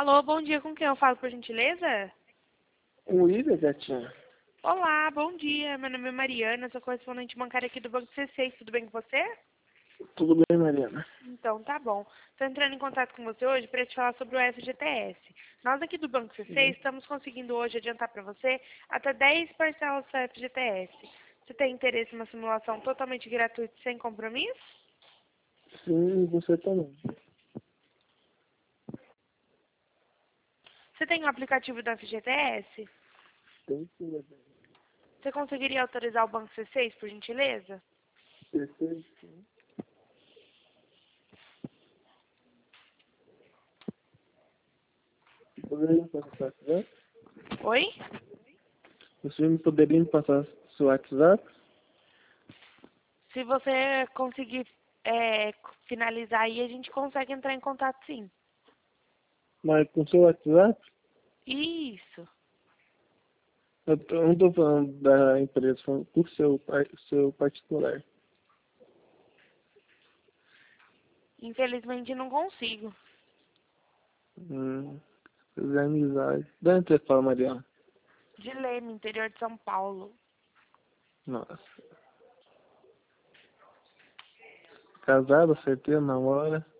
Alô, bom dia, com quem eu falo, por gentileza? O Ida, gatinha. Olá, bom dia, meu nome é Mariana, sou correspondente bancária aqui do Banco C6, tudo bem com você? Tudo bem, Mariana? Então, tá bom. Estou entrando em contato com você hoje para te falar sobre o FGTS. Nós aqui do Banco C6 estamos conseguindo hoje adiantar para você até 10 parcelas do FGTS. Você tem interesse em uma simulação totalmente gratuita e sem compromisso? Sim, você também. Você tem o aplicativo do FGTS? Tem sim, Mariana. Você conseguiria autorizar o Banco C6, por gentileza? Perfeito, sim. Poderia me passar seu WhatsApp? Oi? Você me poderia me passar seu WhatsApp? Se você conseguir finalizar aí, a gente consegue entrar em contato sim. Mas com seu WhatsApp? Isso. Eu não estou falando da empresa, falando por seu particular. Infelizmente não consigo. Fazer amizade. De onde você fala, Mariana? De Leme, interior de São Paulo. Nossa. Casada, certeira, namora?